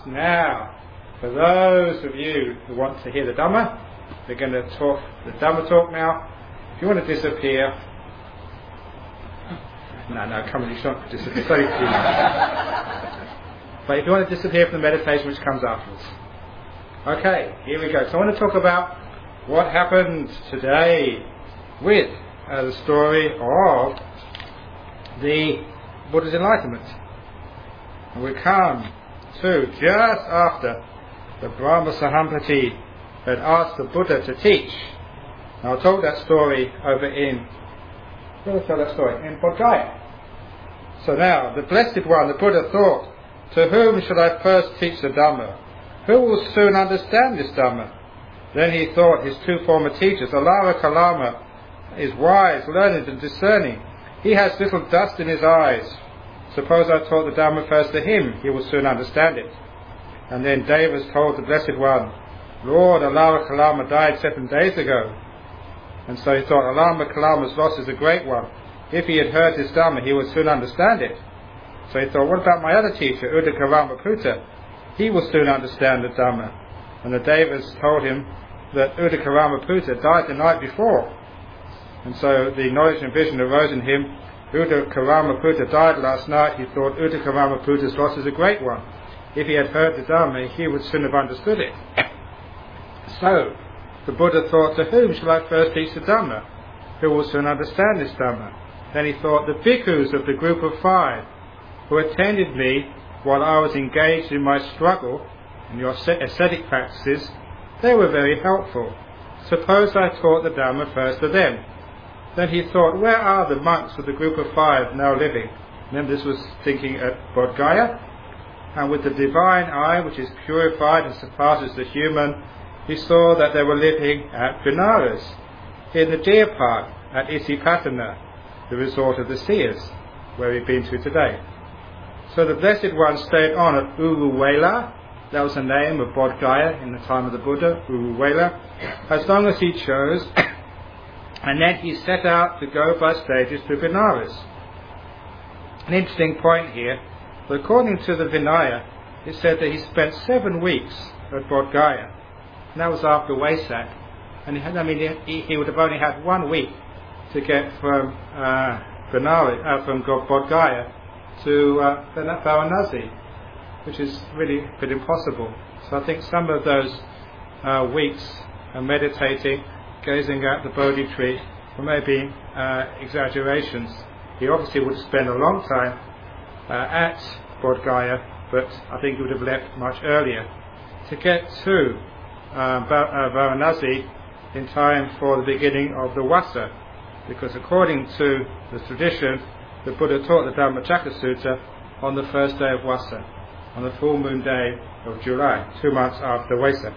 now, for those of you who want to hear the Dhamma, we're going to talk the Dhamma talk now. If you want to disappear, no, come on, you shouldn't disappear. It's only a few minutes. But if you want to disappear from the meditation, which comes afterwards. Okay, here we go. So I want to talk about what happened today with the story of the Buddha's enlightenment. And we come to just after the Brahma Sahampati had asked the Buddha to teach. Now I'll tell that story over in Bodh Gaya. So now, the Blessed One, the Buddha thought, to whom shall I first teach the Dhamma? Who will soon understand this Dhamma? Then he thought his two former teachers, Alara Kalama, is wise, learned and discerning. He has little dust in his eyes. Suppose I taught the Dhamma first to him, he will soon understand it. And then Devas told the Blessed One, Lord, Alara Kalama died 7 days ago. And so he thought, Alara Kalama's loss is a great one. If he had heard this Dhamma, he would soon understand it. So he thought, what about my other teacher, Uddaka Ramaputta? He will soon understand the Dhamma. And the Devas told him that Uddaka Ramaputta died the night before. And so the knowledge and vision arose in him. Uddaka Ramaputta died last night. He thought Uddaka Ramaputta's loss is a great one. If he had heard the Dhamma, he would soon have understood it. So the Buddha thought, to whom shall I first teach the Dhamma? Who will soon understand this Dhamma? Then he thought, the bhikkhus of the group of 5 who attended me while I was engaged in my struggle in your ascetic practices, they were very helpful. Suppose I taught the Dhamma first to them. Then he thought, where are the monks of the group of 5 now living? Remember, this was thinking at Bodh Gaya. And with the divine eye, which is purified and surpasses the human, he saw that they were living at Benares, in the deer park at Isipatana, the resort of the seers, where we've been to today. So the Blessed One stayed on at Uruvela. That was the name of Bodh Gaya in the time of the Buddha, Uruvela, as long as he chose. And then he set out to go by stages to Benares. An interesting point here, but according to the Vinaya, it said that he spent 7 weeks at Bodh Gaya. And that was after Wesak. And he would have only had 1 week to get from Benares, from Bodh Gaya to Varanasi, which is really a bit impossible. So I think some of those weeks of meditating, gazing at the Bodhi tree, were maybe exaggerations. He obviously would have spent a long time at Bodh Gaya, but I think he would have left much earlier to get to Varanasi in time for the beginning of the Vasa, because according to the tradition, the Buddha taught the Dhammacakka Sutta on the first day of Vasa, on the full moon day of July, 2 months after Wesak.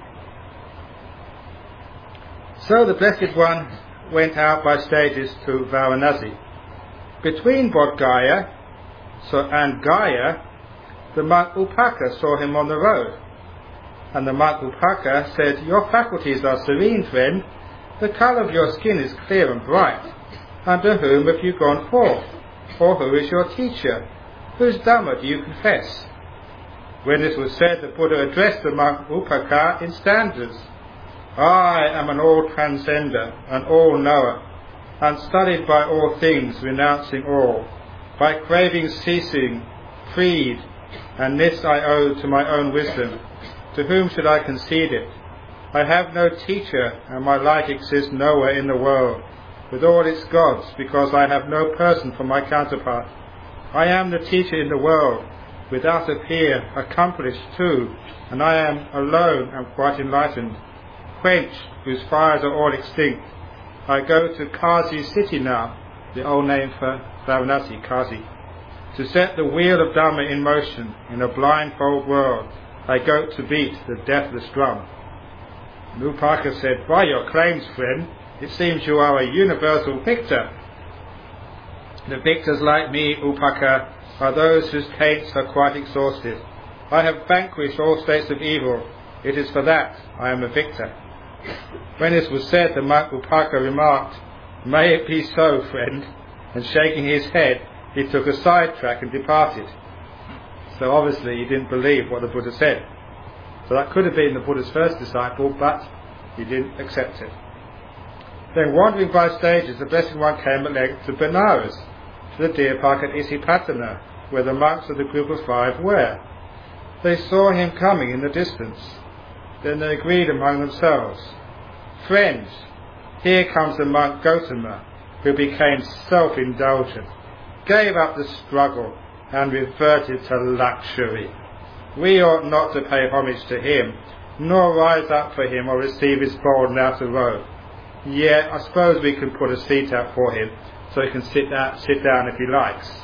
So the Blessed One went out by stages to Varanasi. Between Bodh Gaya and Gaya, the monk Upaka saw him on the road. And the monk Upaka said, your faculties are serene, friend. The colour of your skin is clear and bright. Under whom have you gone forth? Or who is your teacher? Whose Dhamma do you confess? When this was said, the Buddha addressed the monk Upaka in stanzas. I am an all-transcender, an all-knower, unstudied by all things, renouncing all, by craving ceasing, freed, and this I owe to my own wisdom. To whom should I concede it? I have no teacher, and my like exists nowhere in the world, with all its gods, because I have no person for my counterpart. I am the teacher in the world, without a peer, accomplished too, and I am alone and quite enlightened, quenched, whose fires are all extinct. I go to Kazi city now, the old name for Varanasi, Kazi, to set the wheel of Dhamma in motion in a blindfold world. I go to beat the deathless drum. Upaka said, by your claims, friend, it seems you are a universal victor. The victors like me, Upaka, are those whose taints are quite exhausted. I have vanquished all states of evil. It is for that I am a victor. When this was said, the monk Upaka remarked, may it be so, friend, and shaking his head, he took a side track and departed. So obviously he didn't believe what the Buddha said. So that could have been the Buddha's first disciple, but he didn't accept it. Then wandering by stages, the Blessed One came at length to Benares, to the deer park at Isipatana, where the monks of the group of 5 were. They saw him coming in the distance. Then they agreed among themselves, "Friends, here comes the monk Gotama, who became self-indulgent, gave up the struggle, and reverted to luxury. We ought not to pay homage to him, nor rise up for him or receive his bowl and outer robe. Yet I suppose we can put a seat out for him, so he can sit down if he likes."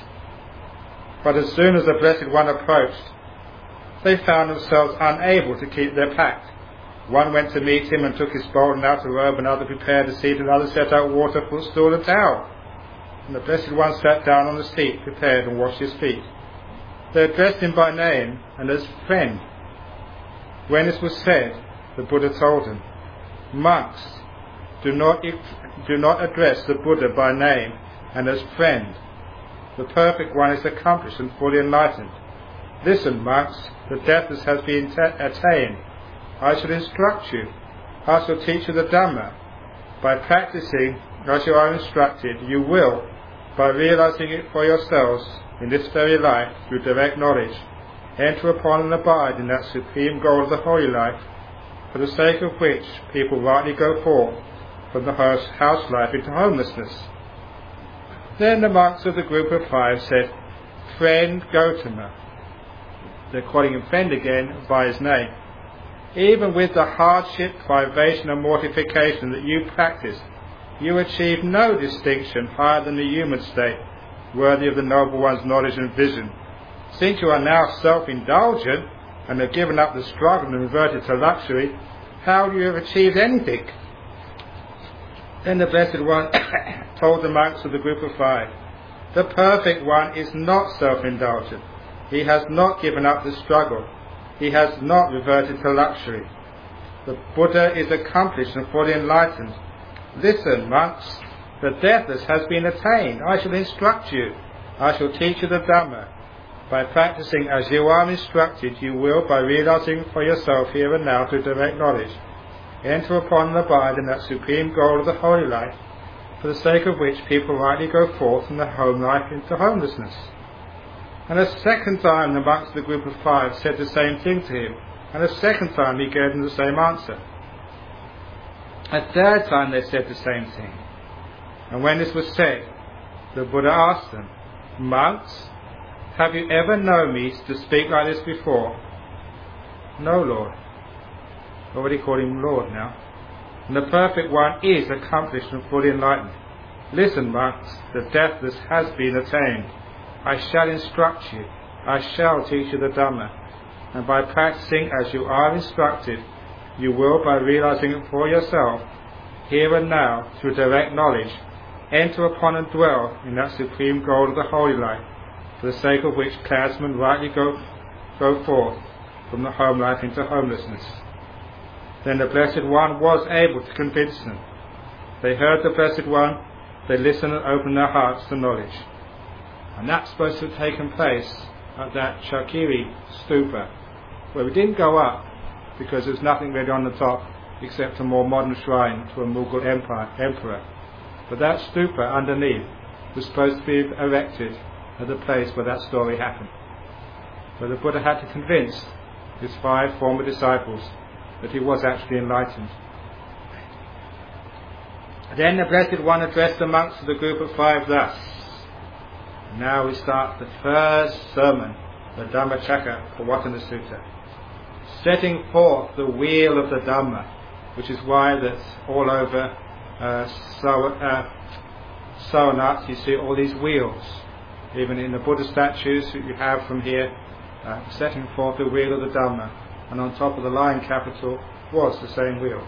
But as soon as the Blessed One approached, they found themselves unable to keep their pact. One went to meet him and took his bowl and outer robe, another prepared a seat, another set out water, footstool and towel. And the Blessed One sat down on the seat, prepared, and washed his feet. They addressed him by name and as friend. When this was said, the Buddha told them, "Monks, do not address the Buddha by name and as friend. The Perfect One is accomplished and fully enlightened. Listen, monks, the deathless has been attained. I shall instruct you. I shall teach you the Dhamma. By practicing as you are instructed, you will, by realizing it for yourselves in this very life through direct knowledge, enter upon and abide in that supreme goal of the holy life, for the sake of which people rightly go forth from the house life into homelessness." Then the monks of the group of 5 said, "Friend Gotama," they're calling him friend again by his name, "even with the hardship, privation and mortification that you practiced, you achieved no distinction higher than the human state, worthy of the Noble One's knowledge and vision. Since you are now self-indulgent and have given up the struggle and reverted to luxury, how do you have achieved anything?" Then the Blessed One told the monks of the group of 5, "The Perfect One is not self-indulgent. He has not given up the struggle. He has not reverted to luxury. The Buddha is accomplished and fully enlightened. Listen, monks, the deathless has been attained. I shall instruct you. I shall teach you the Dhamma. By practicing as you are instructed, you will, by realizing for yourself here and now through direct knowledge, enter upon and abide in that supreme goal of the holy life, for the sake of which people rightly go forth from the home life into homelessness." And a second time the monks of the group of 5 said the same thing to him, and a second time he gave them the same answer. A third time they said the same thing. And when this was said, the Buddha asked them, "Monks, have you ever known me to speak like this before?" "No, Lord." Already called him Lord now. "And the Perfect One is accomplished and fully enlightened. Listen, monks, the deathless has been attained. I shall instruct you. I shall teach you the Dhamma. And by practicing as you are instructed, you will, by realizing it for yourself, here and now, through direct knowledge, enter upon and dwell in that supreme goal of the holy life, for the sake of which clansmen rightly go forth from the home life into homelessness." Then the Blessed One was able to convince them. They heard the Blessed One, they listened and opened their hearts to knowledge. And that's supposed to have taken place at that Chakiri stupa, where we didn't go up because there was nothing really on the top except a more modern shrine to a Mughal emperor. But that stupa underneath was supposed to be erected at the place where that story happened. So the Buddha had to convince his 5 former disciples that he was actually enlightened. Then the Blessed One addressed the monks of the group of 5 thus. Now we start the first sermon, the Dhammacakkappavattana Sutta, setting forth the wheel of the Dhamma, which is why that's all over Saranath. You see all these wheels, even in the Buddha statues that you have from here, setting forth the wheel of the Dhamma, and on top of the lion capital was the same wheel.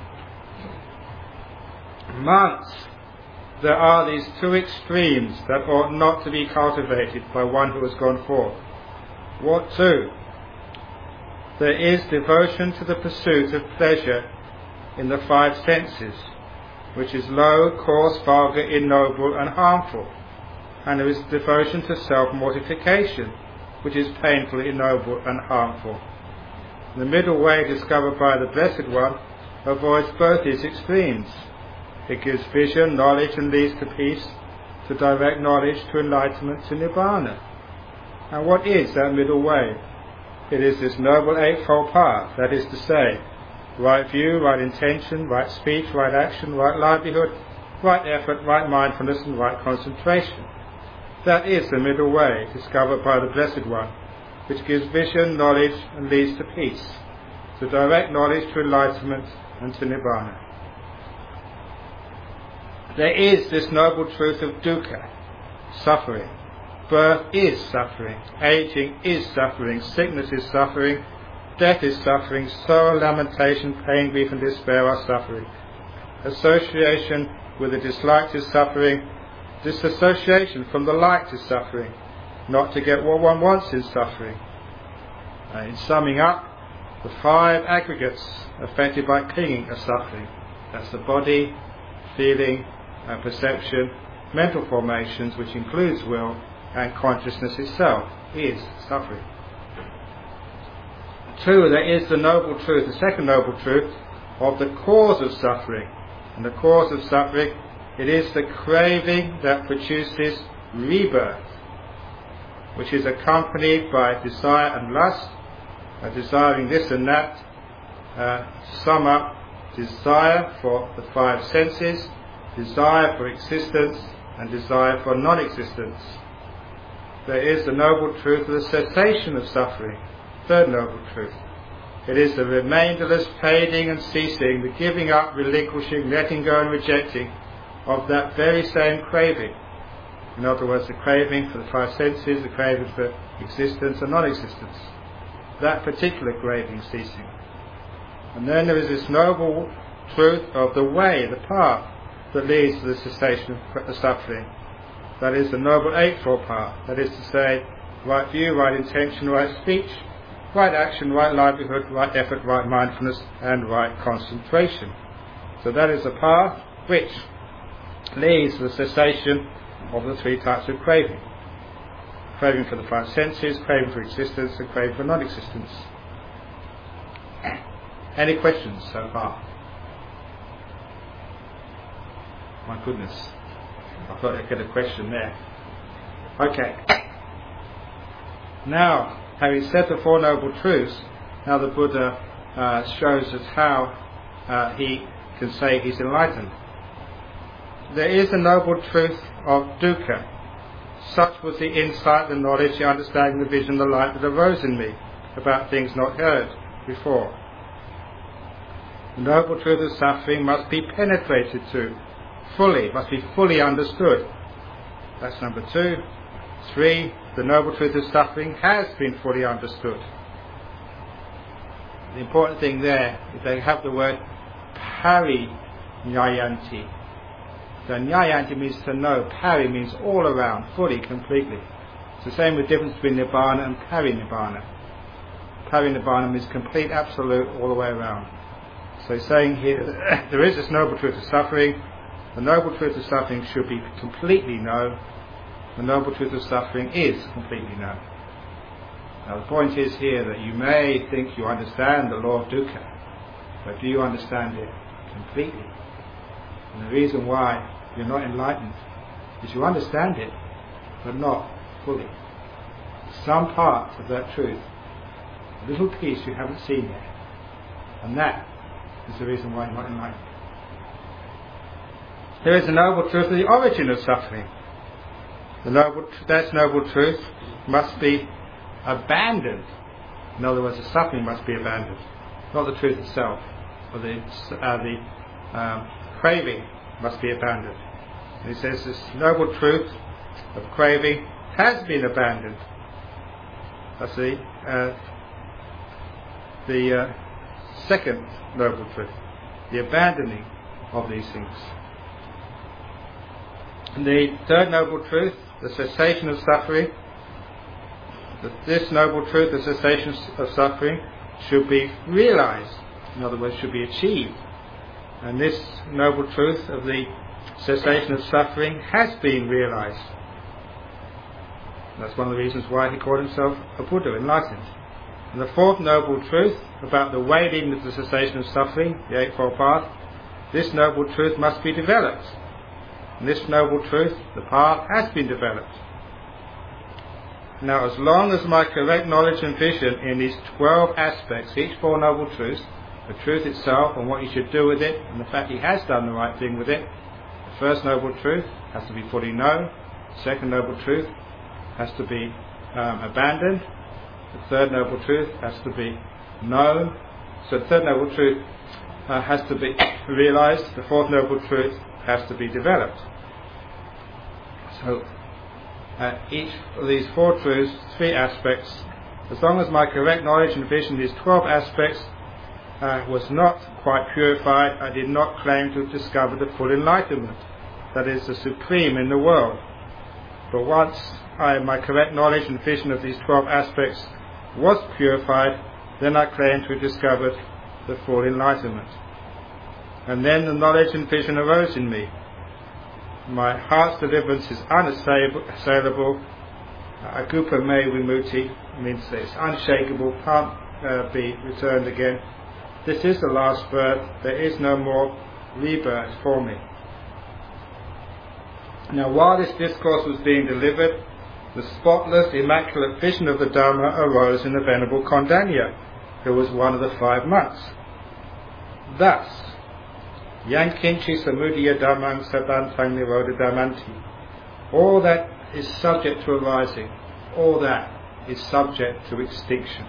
Monks, there are these 2 extremes that ought not to be cultivated by one who has gone forth. What 2? There is devotion to the pursuit of pleasure in the 5 senses, which is low, coarse, vulgar, ignoble and harmful. And there is devotion to self-mortification, which is painful, ignoble and harmful. The middle way discovered by the Blessed One avoids both these extremes. It gives vision, knowledge and leads to peace, to direct knowledge, to enlightenment, to Nibbana. And what is that middle way? It is this noble eightfold path, that is to say, right view, right intention, right speech, right action, right livelihood, right effort, right mindfulness and right concentration. That is the middle way discovered by the Blessed One, which gives vision, knowledge and leads to peace, to direct knowledge, to enlightenment and to Nibbana. There is this noble truth of dukkha, suffering. Birth is suffering, aging is suffering, sickness is suffering, death is suffering, sorrow, lamentation, pain, grief and despair are suffering. Association with the disliked is suffering, disassociation from the liked is suffering, not to get what one wants is suffering. In summing up, the 5 aggregates affected by clinging are suffering. That's the body, feeling, perception, mental formations, which includes will, and consciousness itself is suffering. 2, there is the noble truth, the second noble truth, of the cause of suffering. And the cause of suffering, it is the craving that produces rebirth, which is accompanied by desire and lust, desiring this and that. To sum up, desire for the 5 senses, desire for existence, and desire for non-existence. There is the noble truth of the cessation of suffering, third noble truth. It is the remainderless fading and ceasing, the giving up, relinquishing, letting go and rejecting of that very same craving. In other words, the craving for the 5 senses, the craving for existence and non-existence. That particular craving ceasing. And then there is this noble truth of the way, the path, that leads to the cessation of suffering. That is the noble eightfold path. That is to say, right view, right intention, right speech, right action, right livelihood, right effort, right mindfulness, and right concentration. So that is the path which leads to the cessation of the 3 types of craving. Craving for the 5 senses, craving for existence, and craving for non-existence. Any questions so far? My goodness, I thought I'd get a question there. Okay. Now, having said the 4 noble truths, now the Buddha shows us how he can say he's enlightened. There is a noble truth of dukkha. Such was the insight, the knowledge, the understanding, the vision, the light that arose in me about things not heard before. The noble truth of suffering must be penetrated to, fully, must be fully understood. That's number 2. 3, the noble truth of suffering has been fully understood. The important thing there is they have the word pari-nyayanti. So nyayanti means to know, pari means all around, fully, completely. It's the same with the difference between nibbana and pari-nibbana. Pari-nibbana means complete, absolute, all the way around. So he's saying here that there is this noble truth of suffering. The noble truth of suffering should be completely known. The noble truth of suffering is completely known. Now the point is here that you may think you understand the law of dukkha, but do you understand it completely? And the reason why you're not enlightened is you understand it, but not fully. Some parts of that truth, a little piece you haven't seen yet. And that is the reason why you're not enlightened. There is a noble truth of the origin of suffering. That noble truth must be abandoned. In other words, the suffering must be abandoned, not the truth itself. Or the craving must be abandoned. And he says this noble truth of craving has been abandoned. That's the second noble truth, the abandoning of these things. And the third noble truth, the cessation of suffering, that this noble truth, the cessation of suffering, should be realized. In other words, should be achieved. And this noble truth of the cessation of suffering has been realized. That's one of the reasons why he called himself a Buddha, enlightened. And the fourth noble truth about the way leading to the cessation of suffering, the Eightfold Path, this noble truth must be developed. And this noble truth, the path, has been developed. Now, as long as my correct knowledge and vision in these 12 aspects, each Four Noble Truths, the truth itself and what you should do with it, and the fact he has done the right thing with it, the first noble truth has to be fully known, the second noble truth has to be abandoned, the third noble truth has to be known, so the third noble truth has to be realized, the fourth noble truth has to be developed. So each of these four truths, three aspects, as long as my correct knowledge and vision, these 12 aspects, was not quite purified, I did not claim to have discovered the full enlightenment, that is, the supreme in the world. But once my correct knowledge and vision of these 12 aspects was purified, then I claimed to have discovered the full enlightenment. And then the knowledge and vision arose in me. My heart's deliverance is unassailable. Agupa me vimutti means that it's unshakable, can't be returned again. This is the last birth. There is no more rebirth for me. Now, while this discourse was being delivered, the spotless, immaculate vision of the Dhamma arose in the Venerable Kondanya, who was one of the 5 months. Thus, Yankinchi samudaya dhammang sabantang nirodha dhammanti. All that is subject to arising, all that is subject to extinction.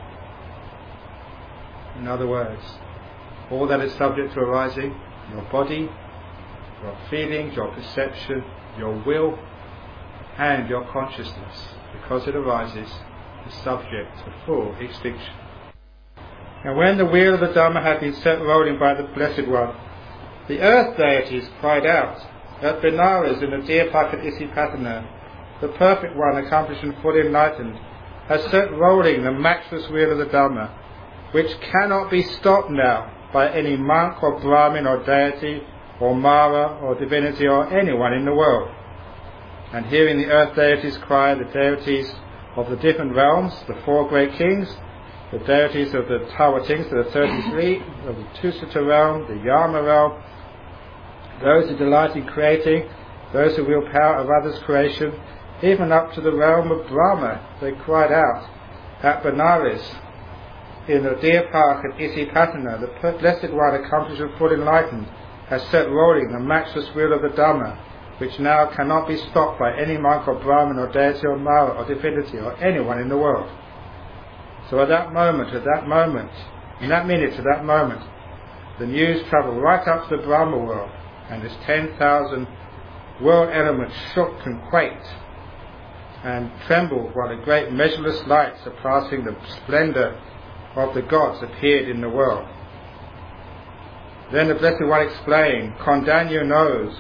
In other words, all that is subject to arising, your body, your feelings, your perception, your will, and your consciousness, because it arises, is subject to full extinction. And when the wheel of the Dhamma had been set rolling by the Blessed One, the earth deities cried out that Benares in the Dhyapaka Isipatana, the perfect one accomplished and fully enlightened, has set rolling the matchless wheel of the Dhamma, which cannot be stopped now by any monk or Brahmin or deity or Mara or divinity or anyone in the world. And hearing the earth deities cry, the deities of the different realms, the 4 great kings, the deities of the Tawatings, the 33, of the Tusita realm, the Yama realm, those who delight in creating, those who wield power of others' creation, even up to the realm of Brahma, they cried out at Benares, in the Dhyapaka and Isipatana, the Blessed One accomplished and fully enlightened, has set rolling the matchless wheel of the Dhamma, which now cannot be stopped by any monk or Brahmin or deity or Mara or divinity or anyone in the world. So at that moment, in that minute, the news travelled right up to the Brahma world, and this 10,000 world elements shook and quaked and trembled while the great measureless lights surpassing the splendour of the gods appeared in the world. Then the Blessed One explained, Kondanya knows,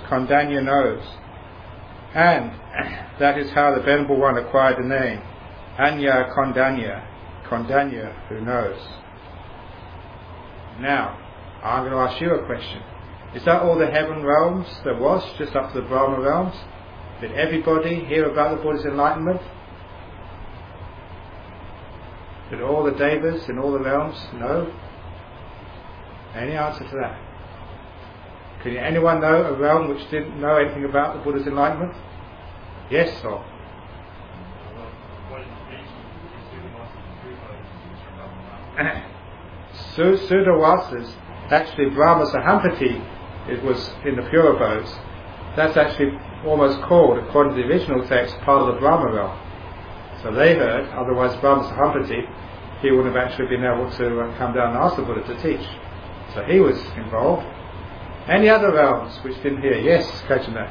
and that is how the Venerable One acquired the name, Anya Kondanya, who knows. Now, I'm going to ask you a question. Is that all the heaven realms there was, just up to the Brahma realms? Did everybody hear about the Buddha's enlightenment? Did all the devas in all the realms know? Any answer to that? Can anyone know a realm which didn't know anything about the Buddha's enlightenment? Yes or? Sudawasas, actually Brahma Sahampati, it was in the pure abodes. That's actually almost called, according to the original text, part of the Brahma realm. So they heard, otherwise Brahma Sahampati, he wouldn't have actually been able to come down and ask the Buddha to teach. So he was involved. Any other realms which didn't hear? Yes, Kajana.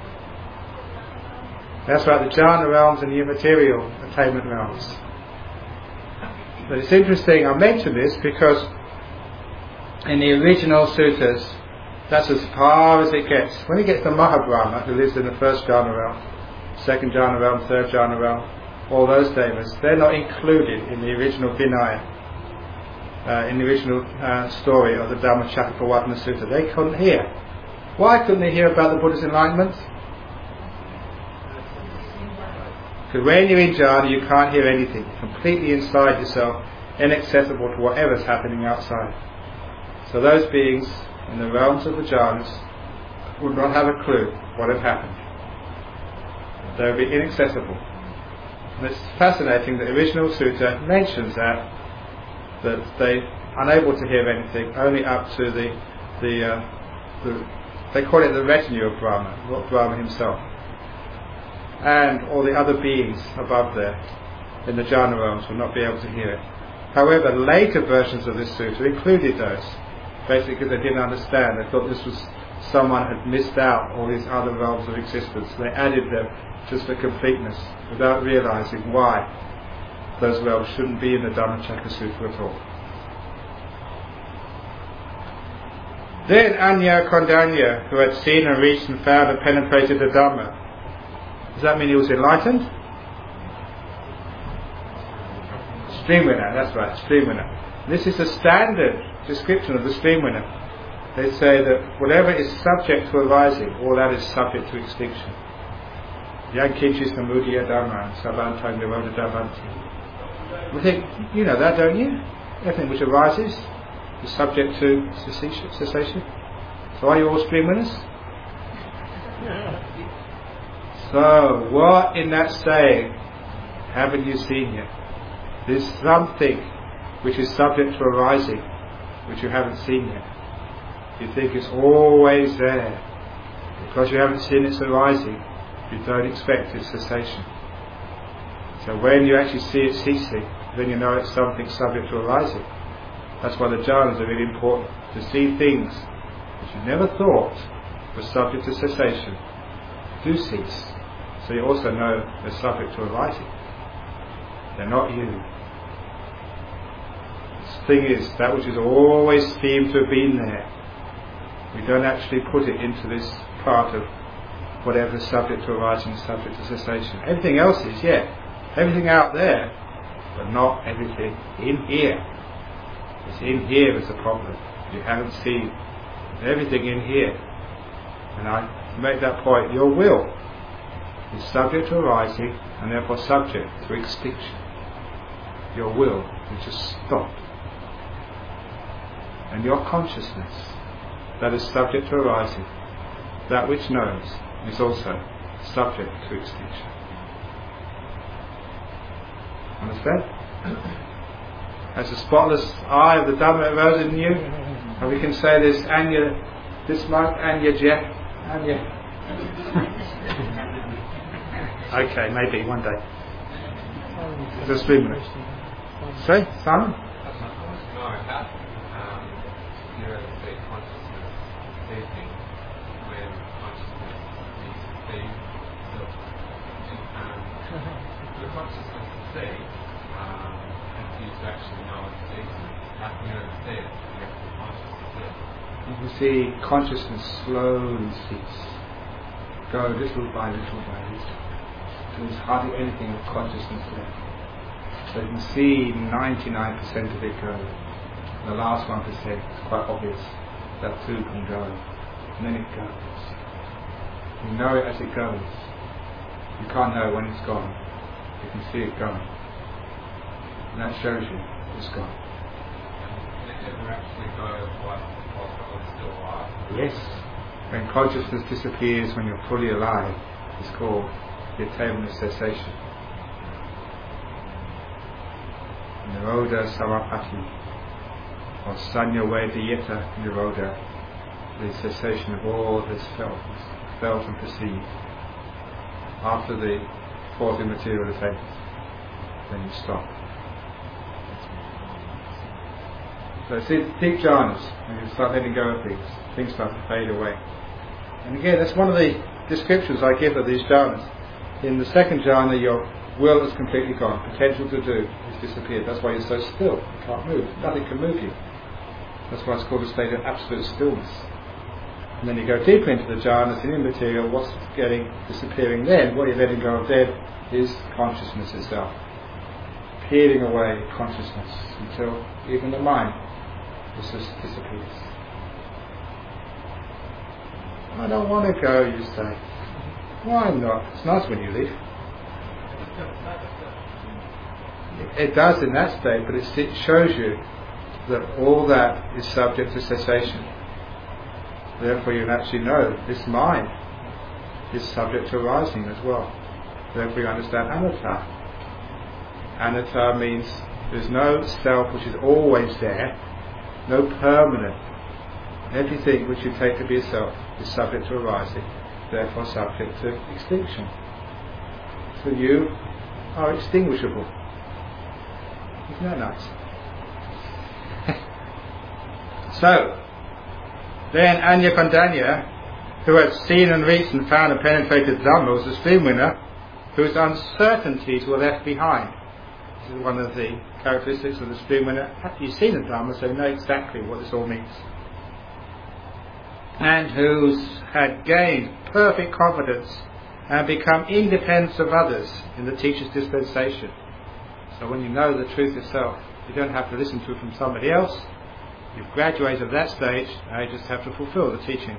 That's right, the jhana realms and the immaterial attainment realms. But it's interesting, I mention this because in the original suttas, that's as far as it gets. When it gets to Mahabrahma, who lives in the first jhana realm, second jhana realm, third jhana realm, all those devas, they're not included in the original Vinaya, in the original story of the Dhammacakkappavattana Sutta. They couldn't hear. Why couldn't they hear about the Buddha's enlightenment? Because when you're in jhana, you can't hear anything. You're completely inside yourself, inaccessible to whatever's happening outside. So those beings in the realms of the jhanas would not have a clue what had happened. They would be inaccessible. And it's fascinating that the original sutta mentions that they unable to hear anything, only up to the they call it the retinue of Brahma, not Brahma himself, and all the other beings above there in the jhana realms will not be able to hear it. However, later versions of this sutta included those, basically because they didn't understand. They thought this was someone had missed out all these other realms of existence. They added them just for completeness, without realizing why those realms shouldn't be in the Dhammacakka Sutta at all. Then Anya Kondanya, who had seen and reached and found and penetrated the Dhamma. Does that mean he was enlightened? Stream winner, that's right, stream winner. This is the standard description of the stream winner. They say that whatever is subject to arising, all that is subject to extinction. Yankinchis Namudiya Dhamma, Sabantai Niroda Dhavanti. We think, you know that, don't you? Everything which arises is subject to cessation. So are you all stream winners? So, what in that saying haven't you seen yet? There's something which is subject to arising, which you haven't seen yet. You think it's always there. Because you haven't seen its arising, you don't expect its cessation. So when you actually see it ceasing, then you know it's something subject to arising. That's why the jhanas are really important, to see things that you never thought were subject to cessation do cease. So you also know they're subject to arising. They're not you. The thing is, that which is always seemed to have been there, we don't actually put it into this part of whatever is subject to arising is subject to cessation. Everything else is, yeah. Everything out there, but not everything in here. It's in here is the problem. You haven't seen everything in here. And I make that point, your will is subject to arising and therefore subject to extinction. Your will is just stopped. And your consciousness that is subject to arising, that which knows, is also subject to extinction. Understand? As the spotless eye of the Dhamma arose in you, and we can say this Anya, this month, Anya Jeff, Anya. Okay, maybe one day. Just 3 minutes. Say, Simon? No, how you know, say consciousness ceasing when consciousness needs to be. So, the consciousness to see, and you to actually know it's ceasing. How can you understand? You have to be conscious to see. You see consciousness slowly cease. Go little by little by little. There's hardly anything of consciousness left. So you can see 99% of it go. The last 1% is quite obvious. That too can go. And then it goes. You know it as it goes. You can't know when it's gone. You can see it going. And that shows you it's gone. Can it ever actually go while it's still alive? Yes. When consciousness disappears when you're fully alive, it's called the attainment of cessation. Nirodha Samapatti, or Sanya Vedayita Nirodha, the cessation of all that's felt and perceived. After the fourth immaterial effects, then you stop. So see, deep jhanas, when you start letting go of things start to fade away. And again, that's one of the descriptions I give of these jhanas. In the second jhana, your will is completely gone. Potential to do has disappeared. That's why you're so still. You can't move. Nothing can move you. That's why it's called a state of absolute stillness. And then you go deeper into the jhanas, in immaterial, what's disappearing then, what you're letting go of then, is consciousness itself. Peeling away consciousness until even the mind just disappears. I don't want to go, you say. Why not? It's nice when you leave. It does in that state, but it shows you that all that is subject to cessation. Therefore you actually know this mind is subject to arising as well. Therefore you understand anatta. Anatta means there's no self which is always there, no permanent. Everything which you take to be a self is subject to arising, therefore subject to extinction. So you are extinguishable. Isn't that nice? So, then Anya Kondanya, who had seen and reached and found and penetrated Dhamma, was the stream winner whose uncertainties were left behind. This is one of the characteristics of the stream winner. You've seen the Dhamma, so you know exactly what this all means. And who had gained perfect confidence and become independent of others in the teacher's dispensation. So when you know the truth yourself, you don't have to listen to it from somebody else. You've graduated that stage, now you just have to fulfill the teachings.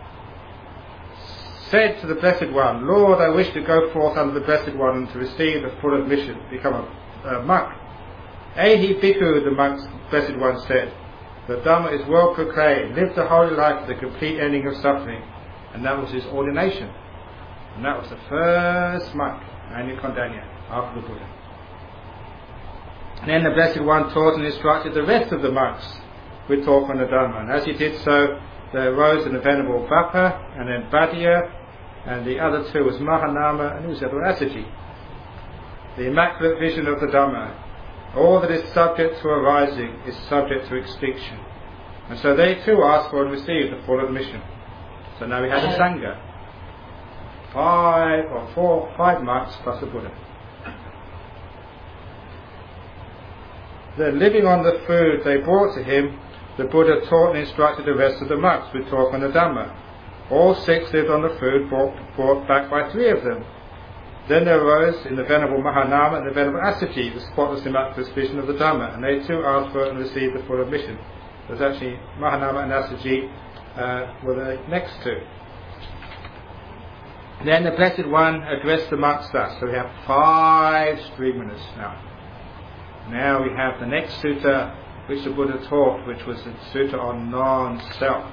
Said to the Blessed One, Lord, I wish to go forth under the Blessed One and to receive the full admission, become a monk. Ehi Bhikkhu, the monk's Blessed One said, the Dhamma is well proclaimed, live the holy life to the complete ending of suffering. And that was his ordination. And that was the first monk, Anya Kondanya, after the Buddha. And then the Blessed One taught and instructed the rest of the monks with talk on the Dhamma. And as he did so, there arose in the Venerable Bappa, and then Bhaddiya, and the other two was Mahanama, and who was the other? Assaji. The immaculate vision of the Dhamma. All that is subject to arising is subject to extinction. And so they too asked for and received the full admission. So now we had a Sangha. 5 monks plus a Buddha. Then living on the food they brought to him, the Buddha taught and instructed the rest of the monks with talk on the Dhamma. All 6 lived on the food brought back by 3 of them. Then there arose in the Venerable Mahanama and the Venerable Assaji the spotless immaculate vision of the Dhamma, and they too asked for and received the full admission. There's actually Mahanama and Assaji were the next two. Then the Blessed One addressed the monks thus. So we have 5 streamers now. Now we have the next sutta which the Buddha taught, which was the sutta on non-self.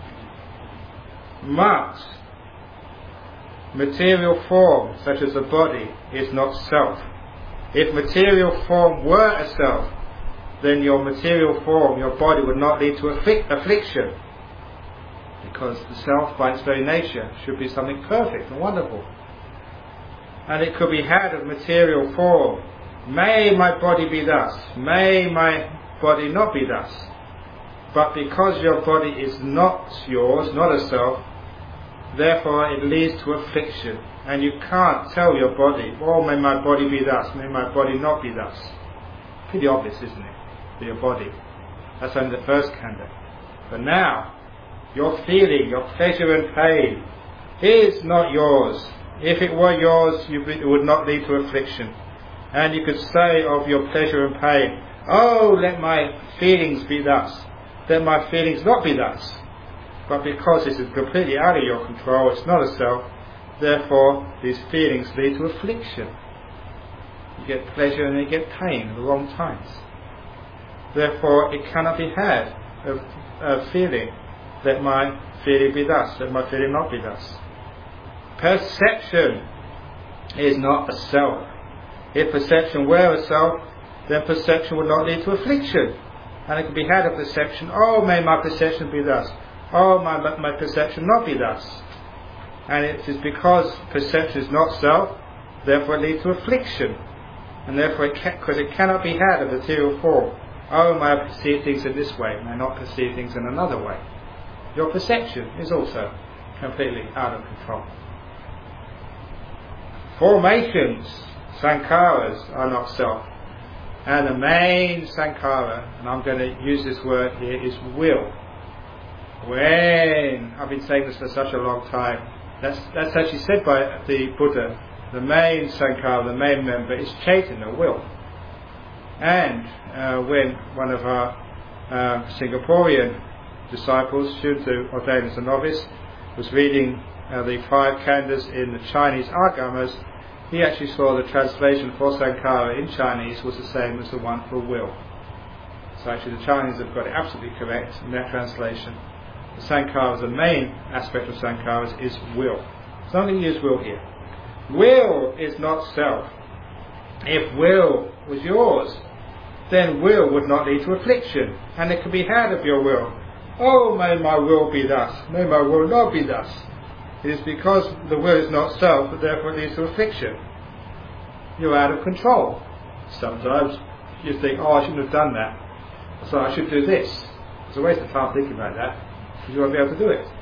Monks, material form, such as a body, is not self. If material form were a self, then your material form, your body, would not lead to affliction. Because the self, by its very nature, should be something perfect and wonderful. And it could be had of material form. May my body be thus, may my body not be thus. But because your body is not yours, not a self, therefore it leads to affliction. And you can't tell your body, oh, may my body be thus, may my body not be thus. Pretty obvious, isn't it? For your body. That's only the first kanda. But now, your feeling, your pleasure and pain is not yours. If it were yours, it would not lead to affliction. And you could say of your pleasure and pain, oh, let my feelings be thus, let my feelings not be thus. But because this is completely out of your control, it's not a self, therefore these feelings lead to affliction. You get pleasure and you get pain at the wrong times. Therefore it cannot be had a feeling, let my feeling be thus, let my feeling not be thus. Perception is not a self. If perception were a self, then perception would not lead to affliction. And it could be had a perception, oh, may my perception be thus, oh, my perception not be thus. And it is because perception is not self, therefore it leads to affliction. And therefore, because it cannot be had of material form, oh, may I perceive things in this way, may I not perceive things in another way. Your perception is also completely out of control. Formations, sankharas, are not self. And the main sankhara, and I'm going to use this word here, is will. When, I've been saying this for such a long time, that's actually said by the Buddha, the main sankhara, the main member, is Chaitanya, will. And when one of our Singaporean disciples, soon to ordain as a novice, was reading the 5 khandhas in the Chinese Agamas, he actually saw the translation for Sankhara in Chinese was the same as the one for will. So actually the Chinese have got it absolutely correct in their translation. The Sankharas, the main aspect of Sankharas is will. So I'm going to use will here. Will is not self. If will was yours, then will would not lead to affliction, and it could be had of your will. Oh, may my will be thus, may my will not be thus. It is because the will is not self that therefore it leads to affliction. You're out of control. Sometimes you think, oh, I shouldn't have done that, so I should do this. It's a waste of time thinking about that, because you won't be able to do it.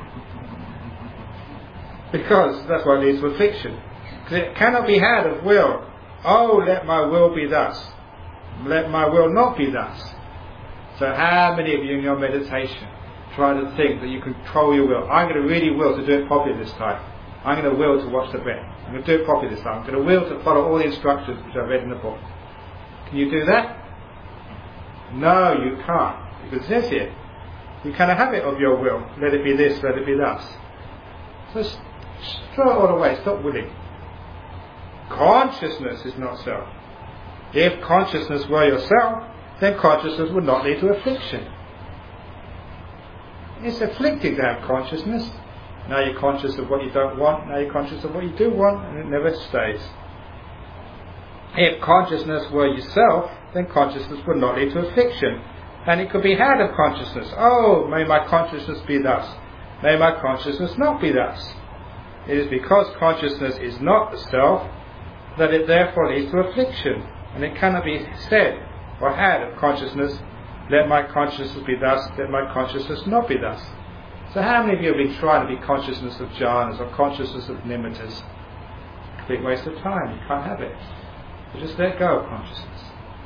Because that's why it leads to affliction. Because it cannot be had of will. Oh, let my will be thus. Let my will not be thus. So how many of you in your meditation try to think that you control your will? I'm going to really will to do it properly this time. I'm going to will to watch the breath. I'm going to do it properly this time. I'm going to will to follow all the instructions which I read in the book. Can you do that? No, you can't. Because it says here, you cannot have it of your will. Let it be this, let it be thus. So throw it all away. Stop willing. Consciousness is not self. If consciousness were yourself, then consciousness would not lead to affliction. It's afflicting to have consciousness. Now you're conscious of what you don't want, now you're conscious of what you do want, and it never stays. If consciousness were yourself, then consciousness would not lead to affliction. And it could be had of consciousness. Oh, may my consciousness be thus. May my consciousness not be thus. It is because consciousness is not the self that it therefore leads to affliction. And it cannot be said or had of consciousness, let my consciousness be thus, let my consciousness not be thus. So how many of you have been trying to be consciousness of jhanas or consciousness of nimittas? Big waste of time, you can't have it. So just let go of consciousness.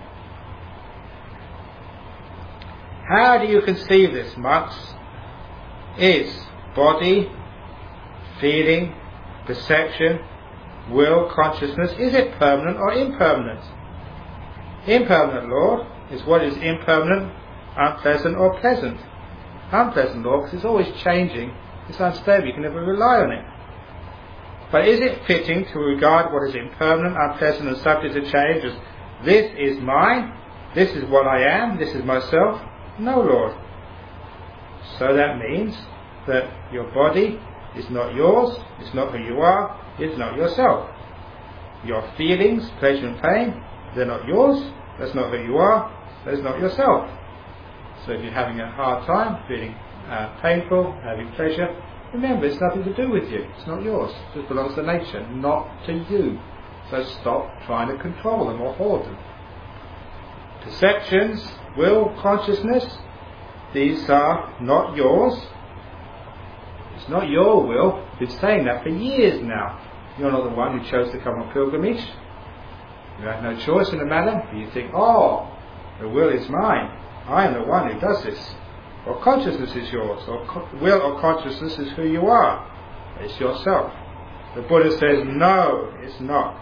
How do you conceive this, monks? Is body, feeling, perception, will, consciousness, is it permanent or impermanent? Impermanent, Lord, is what is impermanent, unpleasant or pleasant. Unpleasant, Lord, because it's always changing, it's unstable, you can never rely on it. But is it fitting to regard what is impermanent, unpleasant and subject to change as this is mine, this is what I am, this is myself? No, Lord. So that means that your body is not yours, it's not who you are, it's not yourself. Your feelings, pleasure and pain, they're not yours, that's not who you are, that's not yourself. So if you're having a hard time, feeling painful, having pleasure, remember it's nothing to do with you, it's not yours, it just belongs to nature, not to you. So stop trying to control them or hoard them. Perceptions, will, consciousness, these are not yours. It's not your will. You've been saying that for years now. You're not the one who chose to come on pilgrimage. You have no choice in the matter. You think, oh, the will is mine. I am the one who does this. Or consciousness is yours. Or will or consciousness is who you are. It's yourself. The Buddha says, no, it's not.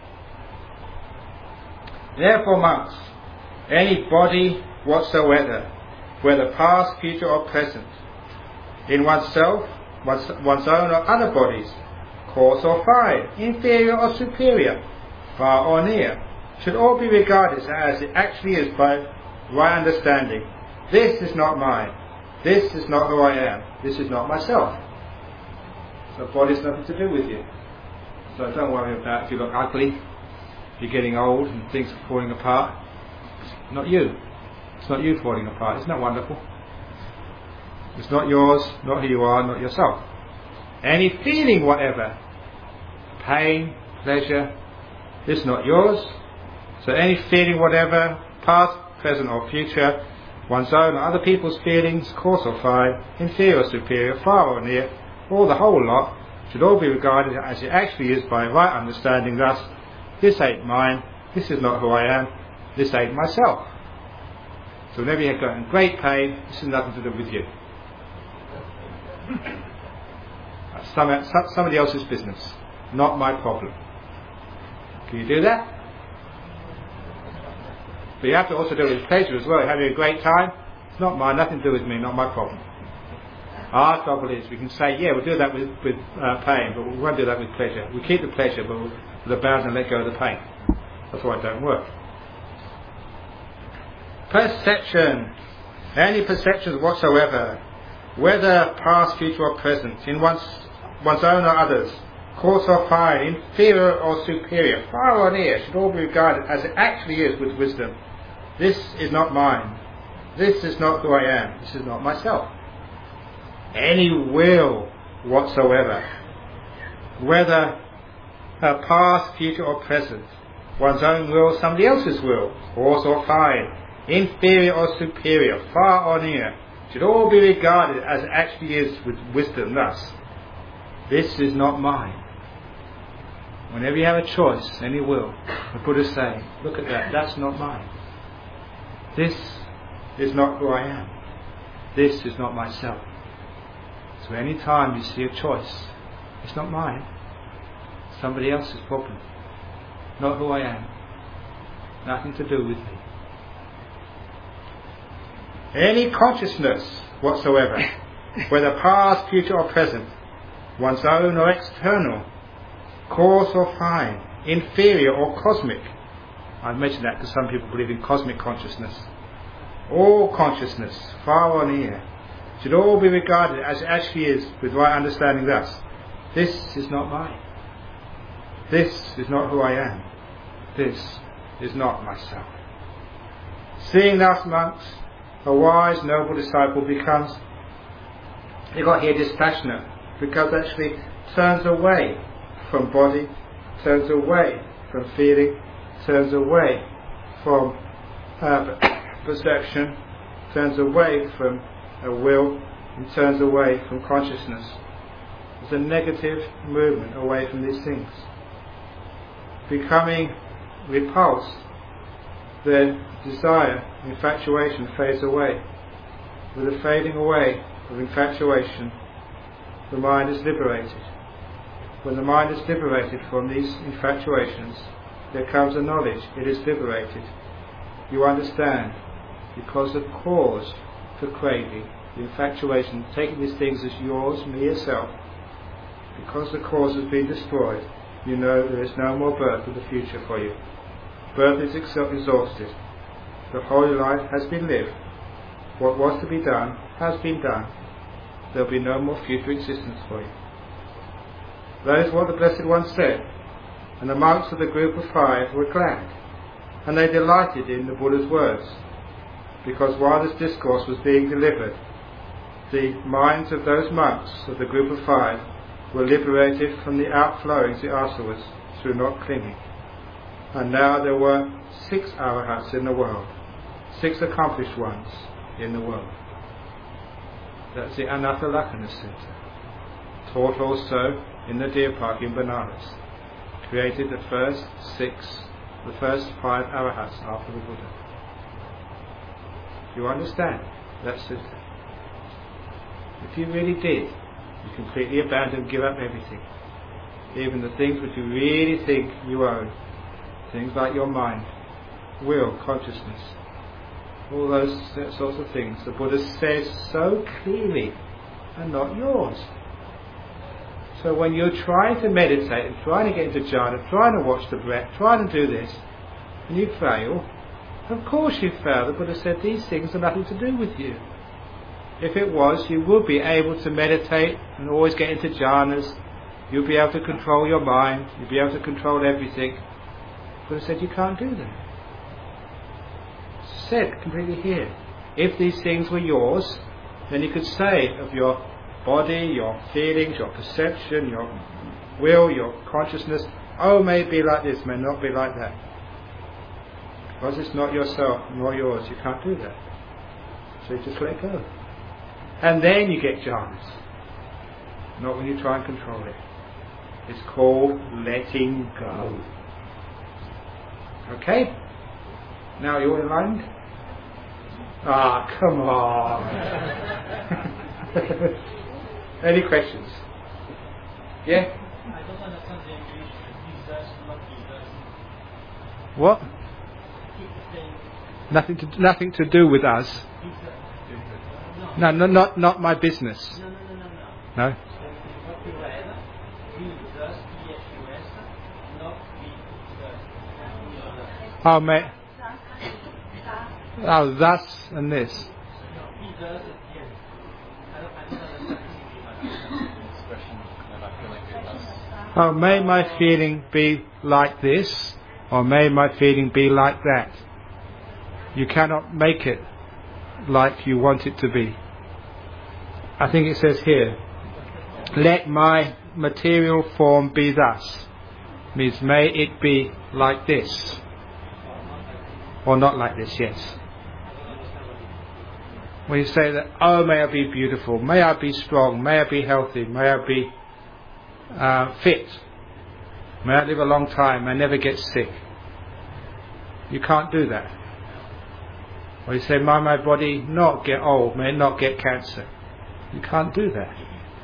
Therefore, monks, any body whatsoever, whether past, future or present, in oneself, one's own or other bodies, coarse or fine, inferior or superior, far or near, should all be regarded as it actually is by right understanding. This is not mine. This is not who I am. This is not myself. So body's nothing to do with you. So don't worry about if you look ugly, if you're getting old and things are falling apart. It's not you. It's not you falling apart. Isn't that wonderful? It's not yours, not who you are, not yourself. Any feeling whatever, pain, pleasure, it's not yours. So any feeling whatever, past, present or future, one's own or other people's feelings, coarse or fine, inferior or superior, far or near, or the whole lot, should all be regarded as it actually is by right understanding. Thus, this ain't mine, this is not who I am, this ain't myself. So whenever you're in great pain, this has nothing to do with you. Somebody else's business, not my problem. Can you do that? But you have to also do it with pleasure as well. Having a great time, it's not mine, nothing to do with me, not my problem. Our trouble is we can say, yeah, we'll do that with pain, but we won't do that with pleasure. We keep the pleasure, but the bad and let go of the pain. That's why it don't work. Perception. Any perceptions whatsoever, whether past, future or present, in one's own or others, coarse or fine, inferior or superior, far or near, should all be regarded as it actually is with wisdom. This is not mine. This is not who I am. This is not myself. Any will whatsoever, whether past, future or present, one's own will, somebody else's will, coarse or fine, inferior or superior, far or near, should all be regarded as it actually is with wisdom. Thus, this is not mine. Whenever you have a choice, any will, the Buddha is saying, look at that, that's not mine. This is not who I am. This is not myself. So any time you see a choice, it's not mine. Somebody else's problem. Not who I am. Nothing to do with me. Any consciousness whatsoever, whether past, future or present, one's own or external, coarse or fine, inferior or cosmic. I mention that because some people believe in cosmic consciousness. All consciousness, far or near, should all be regarded as it actually is with right understanding. Thus, this is not mine. This is not who I am. This is not myself. Seeing thus, monks, a wise, noble disciple becomes, you got here, dispassionate, because actually turns away from body, turns away from feeling, turns away from perception, turns away from a will, and turns away from consciousness. There's a negative movement away from these things. Becoming repulsed, the desire, infatuation fades away. With the fading away of infatuation, the mind is liberated. When the mind is liberated from these infatuations, there comes a knowledge, it is liberated. You understand, because the cause for craving, the infatuation, taking these things as yours, me, yourself, because the cause has been destroyed, you know there is no more birth in the future for you. Birth is exhausted. The holy life has been lived. What was to be done has been done. There will be no more future existence for you. That is what the Blessed One said, and the monks of the group of 5 were glad, and they delighted in the Buddha's words, because while this discourse was being delivered, the minds of those monks of the group of 5 were liberated from the outflowings, the asawas, through not clinging. And now there were 6 arahats in the world, 6 accomplished ones in the world. That's the Anathalakkhana Center, taught also in the Deer Park in Benares, created the first 5 arahats after the Buddha. You understand? That's it. If you really did, you completely abandon, give up everything. Even the things which you really think you own. Things like your mind, will, consciousness, all those sorts of things. The Buddha says so clearly, are not yours. So when you're trying to meditate and trying to get into jhana, trying to watch the breath, trying to do this, and you fail, of course you fail. The Buddha said these things are nothing to do with you. If it was, you would be able to meditate and always get into jhanas. You'll be able to control your mind. You'll be able to control everything. The Buddha said you can't do that. It's said completely here. If these things were yours, then you could say of your body, your feelings, your perception, your will, your consciousness, oh, may be like this, may not be like that. Because it's not yourself, nor yours, you can't do that. So you just let go. And then you get jhanas. Not when you try and control it. It's called letting go. Okay? Now you're enlightened? Ah, come on. Any questions? Yeah? I don't understand the English. Jesus, not Jesus. What? Keep saying Nothing to do with us. Jesus. No, not my business. No. No? What you read, Jesus, Yeshua, not Oh, thus and this. He does it, yes. I don't understand the Expression that I feel like it does. Oh, may my feeling be like this, or may my feeling be like that. You cannot make it like you want it to be. I think it says here, let my material form be thus. Means may it be like this. Or not like this, yes. When you say that, oh, may I be beautiful, may I be strong, may I be healthy, may I be fit, may I live a long time, may I never get sick. You can't do that. Or you say, may my body not get old, may it not get cancer. You can't do that.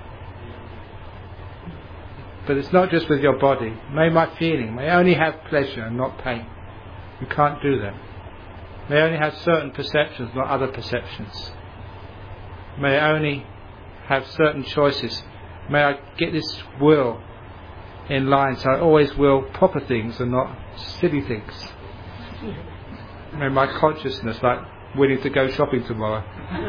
But it's not just with your body. May my feeling, may I only have pleasure and not pain. You can't do that. May I only have certain perceptions, not other perceptions. May I only have certain choices. May I get this will in line so I always will proper things and not silly things. May my consciousness, like willing to go shopping tomorrow.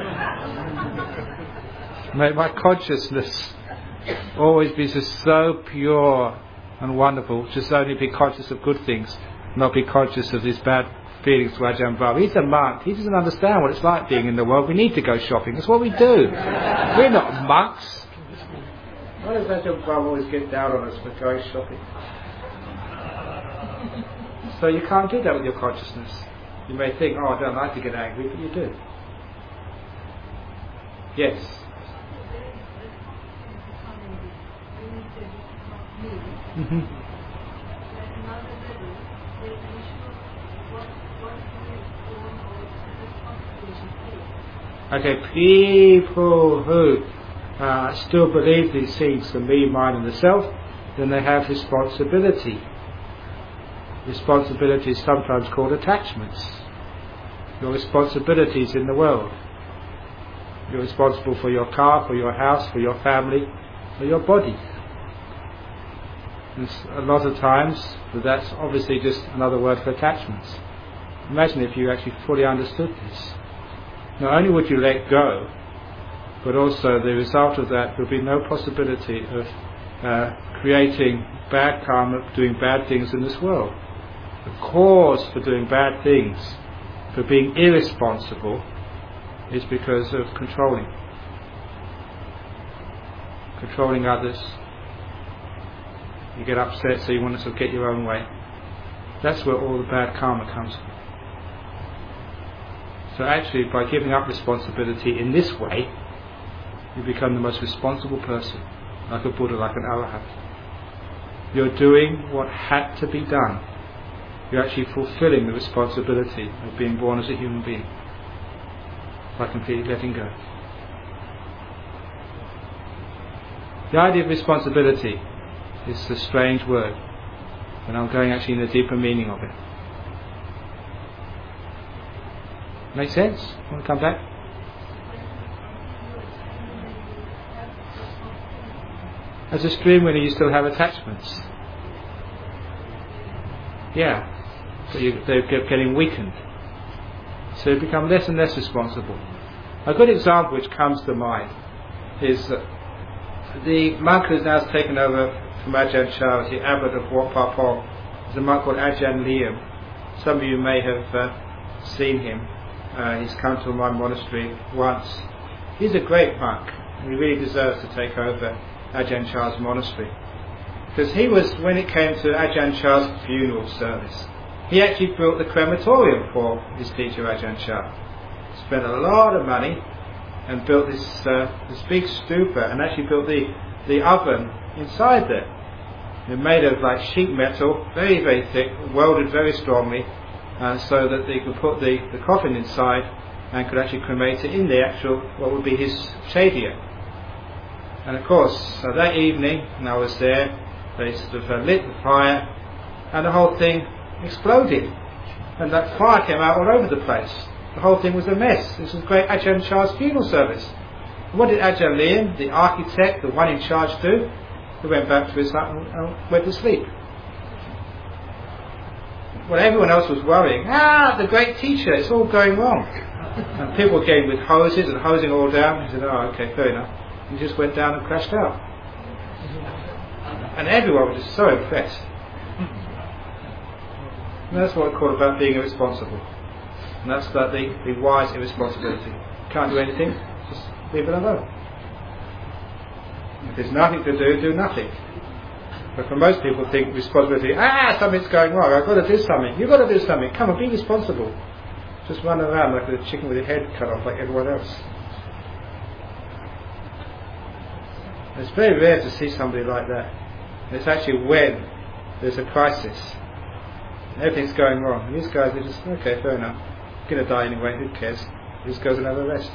May my consciousness always be just so pure and wonderful, just only be conscious of good things, not be conscious of these bad feelings to Ajahn Brahm. He's a monk, he doesn't understand what it's like being in the world. We need to go shopping, that's what we do. We're not monks. Why does Ajahn Brahm always get down on us for going shopping? So you can't do that with your consciousness. You may think, oh, I don't like to get angry, but you do. Yes. Mm-hmm. Okay, people who still believe these things, the me, mine and the self, then they have responsibility. Responsibility is sometimes called attachments. Your responsibilities in the world. You're responsible for your car, for your house, for your family, for your body. And a lot of times, that's obviously just another word for attachments. Imagine if you actually fully understood this. Not only would you let go, but also the result of that would be no possibility of creating bad karma, doing bad things in this world. The cause for doing bad things, for being irresponsible, is because of controlling others. You get upset, so you want to sort of get your own way. That's where all the bad karma comes from. So actually, by giving up responsibility in this way, you become the most responsible person, like a Buddha, like an Arahant. You're doing what had to be done. You're actually fulfilling the responsibility of being born as a human being by completely letting go. The idea of responsibility is a strange word, and I'm going actually in the deeper meaning of it. Make sense? Want to come back? As a stream winner, you still have attachments. Yeah. So they're getting weakened. So you become less and less responsible. A good example which comes to mind is that the monk who's now taken over from Ajahn Chah as the abbot of Wat Pah Pong is a monk called Ajahn Liam. Some of you may have seen him. He's come to my monastery once. He's a great monk. He really deserves to take over Ajahn Chah's monastery. Because he was, when it came to Ajahn Chah's funeral service, he actually built the crematorium for his teacher Ajahn Chah. Spent a lot of money and built this big stupa, and actually built the oven inside there. They're made of like sheet metal, very, very thick, welded very strongly, so that they could put the coffin inside and could actually cremate it in the actual, what would be his chaitya. And of course, so that evening, when I was there, they sort of lit the fire, and the whole thing exploded. And that fire came out all over the place. The whole thing was a mess. This was great Ajahn Chah's funeral service. And what did Ajahn Liam, the architect, the one in charge, do? He went back to his hut and went to sleep. When everyone else was worrying, the great teacher, it's all going wrong. And people came with hoses and hosing all down. He said, oh, okay, fair enough. He just went down and crashed out. And everyone was just so impressed. And that's what I call about being irresponsible. And that's like the wise irresponsibility. Can't do anything, just leave it alone. If there's nothing to do, do nothing. But for most people think responsibility, something's going wrong, I've got to do something. You've got to do something. Come on, be responsible. Just run around like a chicken with your head cut off like everyone else. It's very rare to see somebody like that. It's actually when there's a crisis. Everything's going wrong. And these guys are just, okay, fair enough. I'm going to die anyway, who cares? Just goes and have a rest.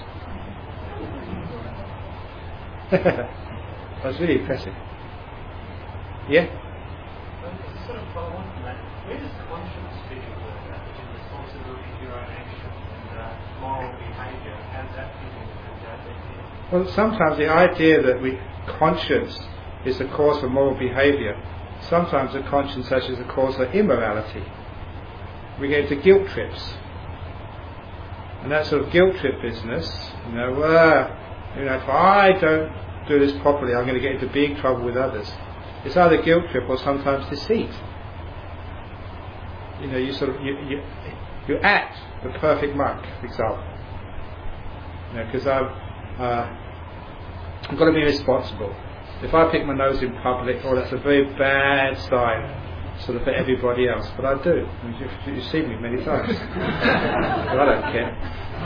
That was really impressive. Yeah? Sort of follow on from that, where does conscience fit into that, which is responsibility for your own actions and moral behaviour? How does that fit into that? Well, sometimes the idea that conscience is the cause for moral behaviour, sometimes the conscience actually is the cause for immorality. We get into guilt trips. And that sort of guilt trip business, if I don't do this properly, I'm going to get into big trouble with others. It's either guilt trip or sometimes deceit. You act the perfect monk, for example. Because I've got to be responsible. If I pick my nose in public, that's a very bad sign, sort of for everybody else. But I do. You've seen me many times. But I don't care.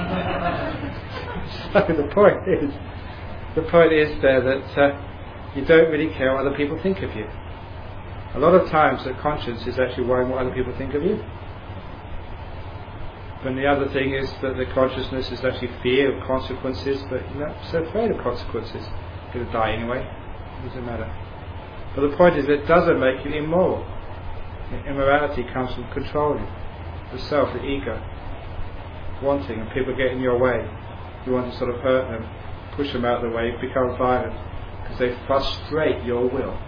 So the point is there that you don't really care what other people think of you. A lot of times the conscience is actually worrying what other people think of you. And the other thing is that the consciousness is actually fear of consequences, but you're not so afraid of consequences. You're going to die anyway. It doesn't matter. But the point is it doesn't make you immoral. Immorality comes from controlling the self, the ego, wanting, and people get in your way. You want to sort of hurt them, push them out of the way, become violent, because they frustrate your will.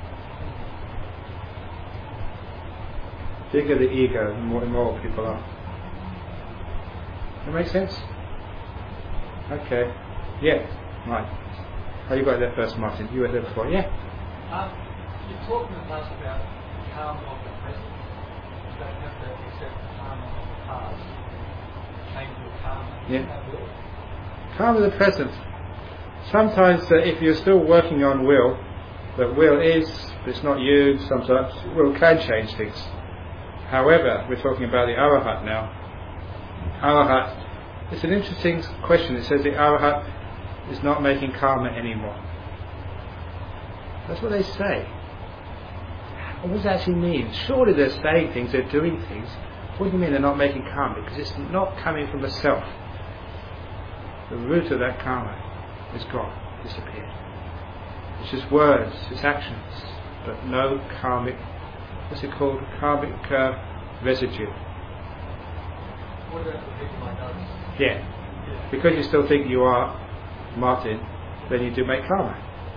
The bigger the ego, the more immoral people are. That make sense? Okay. Yeah. Right. Oh, you got there first, Martin. You were there before. Yeah. You talked in the past about karma of the present. You don't have to accept karma of the past. Change your karma. Yeah. Karma of the present. Sometimes if you're still working on will, but will is, it's not you, sometimes will can change things. However, we're talking about the Arahat now. Arahat, it's an interesting question. It says the Arahat is not making karma anymore. That's what they say. What does that actually mean? Surely they're saying things, they're doing things. What do you mean they're not making karma? Because it's not coming from the self. The root of that karma is gone, disappeared. It's just words, it's actions, but no karmic, what's it called? Karmic residue. What about the people like us? Yeah. Because you still think you are Martin, then you do make karma.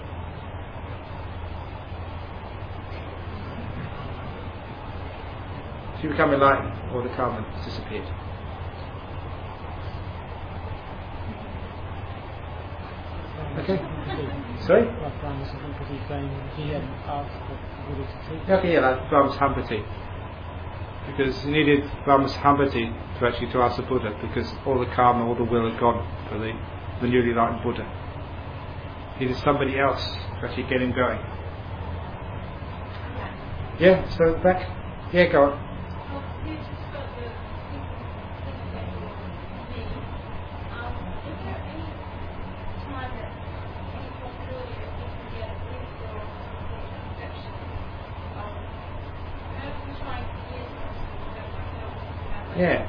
If you become enlightened, all the karma has disappeared. Okay. Sorry? Like Brahma's Hampati saying he hadn't asked for Buddha to teach. Okay, yeah, like Brahma's Hampati. Because he needed Brahma's Hampati to ask the Buddha, because all the karma, all the will had gone for the newly enlightened Buddha. He needed somebody else to actually get him going. Yeah, so back. Yeah, go on. Yeah.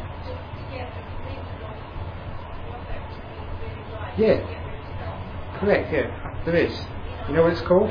Yeah. Correct, yeah. There is. You know what it's called?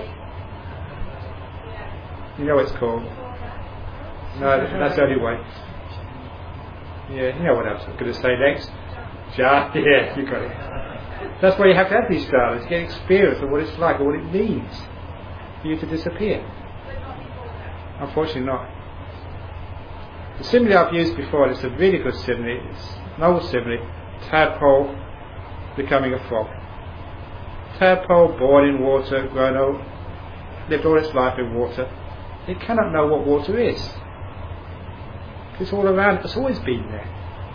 You know what it's called? No, that's the only way. Yeah, you know what else I'm going to say next? Yeah, you got it. That's why you have to have these jhanas, to get experience of what it's like, or what it means for you to disappear. Unfortunately not. The simile I've used before, and it's a really good simile, it's an old simile, tadpole becoming a frog. Tadpole, born in water, grown old, lived all its life in water. It cannot know what water is. It's all around, it's always been there.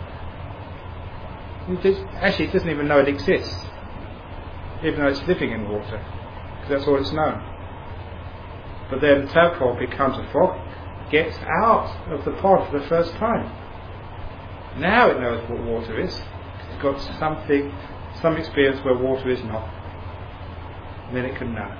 Actually, it doesn't even know it exists, even though it's living in water, because that's all it's known. But then the tadpole becomes a frog, gets out of the pond for the first time. Now it knows what water is. It's got some experience where water is not. And then it can know.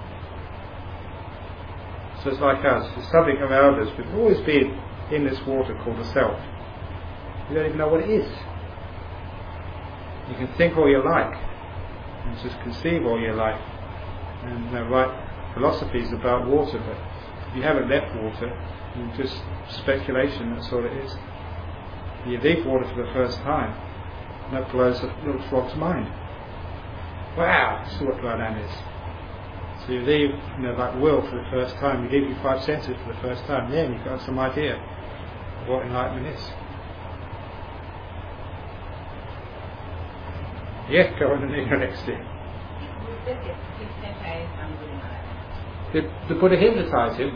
So it's like us. There's something around us. We've always been in this water called the self. You don't even know what it is. You can think all you like, and just conceive all you like, and write philosophies about water, but if you haven't left water, it's just speculation, that's all it is. You leave water for the first time, and that blows a little frog's mind. Wow, this is what dry is. So you leave, like will for the first time, you leave your five senses for the first time, then you've got some idea of what enlightenment is. Yeah, go on to the next thing. Did the Buddha hypnotise him?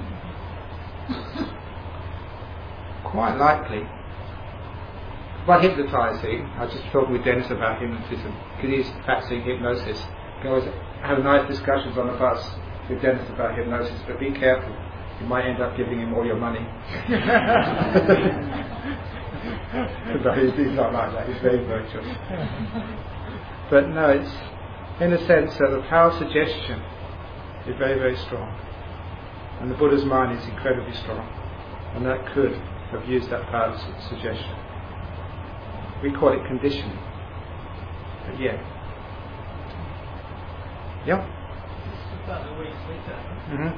Quite likely. By hypnotising, I was just talking with Dennis about hypnotism, because he's practicing hypnosis. You can always have nice discussions on the bus with Dennis about hypnosis, but be careful, you might end up giving him all your money. But he's not like that, he's very virtuous. But no, it's in a sense that the power of suggestion is very, very strong. And the Buddha's mind is incredibly strong. And that could have used that power of suggestion. We call it conditioning. But yeah. Yeah? Mm-hmm.